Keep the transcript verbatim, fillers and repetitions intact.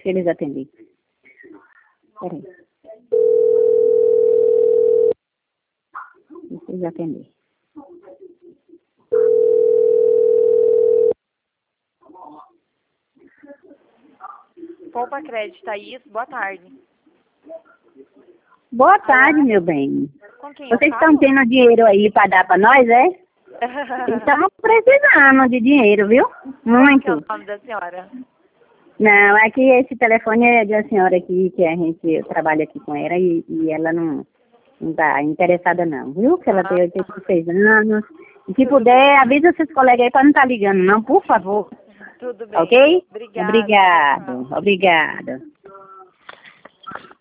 se eles atenderem. Peraí. Se eles atenderem. Poupa Crédito, Thaís, boa tarde. Boa tarde, meu bem. Com quem eu Vocês falo? estão tendo dinheiro aí para dar para nós, é? Estamos precisando de dinheiro, viu? Qual que é o Muito. nome da senhora? Não, é que esse telefone é de uma senhora aqui, que a gente eu trabalho aqui com ela e, e ela não, não tá interessada não, viu? Que ela tem oitenta e seis anos. E se puder, avisa seus colegas aí para não estar ligando não, por favor. Tudo bem. Ok? Obrigada. Obrigado. Obrigada.